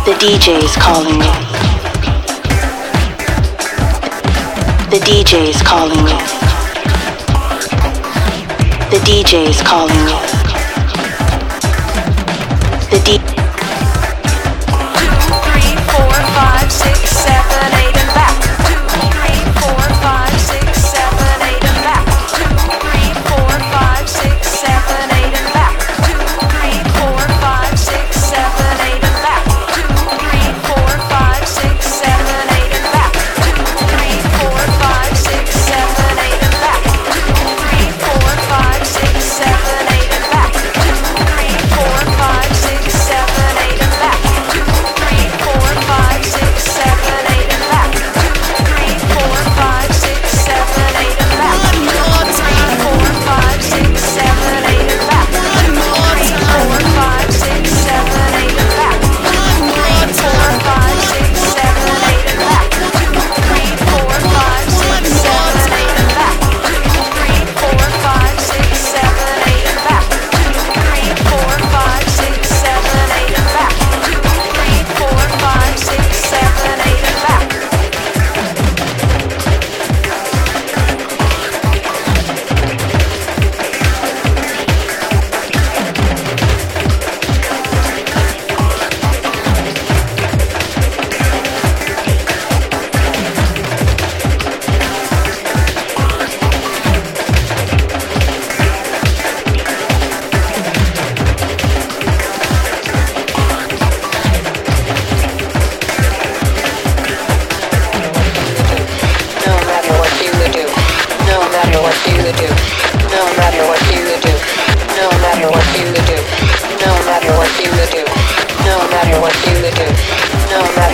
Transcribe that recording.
The DJ's calling me. The DJ's calling me. The DJ's calling me. The D 2, 3, 4, 5, 6, 7, 8 and back. 2, 3, 4, 5, 6, 7, 8 and back. 2, 3, 4, 5, 6, 7, 8 and back. 2, 3, 4, 5, 6, 7, 8 and back. 2, 3, 4, 5, 6, 7, 8 and back. 2, 3, 4, 5, 6, 7, 8 and back. 2, 3, 4, 5, 6, 7, 8 and back. 2, 3, 4, 5, 6, 7, 8 and back. 2, 3, 4, 5, 6, 7, 8 and back. 2, 3, 4, 5, 6, 7, 8 and back. 2, 3, 4, 5, 6, 7, 8 and back. 2, 3, 4, 5, 6, 7, 8 and back. 2, 3, 4, 5, 6, 7, 8 and back. 2, 3, 4, 5, 6, 7, 8 and back. 2, 3, 4, 5, 6, 7, 8 and back. 2, 3, 4, 5, 6, 7, 8 and back. 2, 3, 4, 5, 6, 7, 8 and back. No matter what you do, no matter what you do, no matter what you do, no matter what you do, no matter what you do, no matter what you do, no matter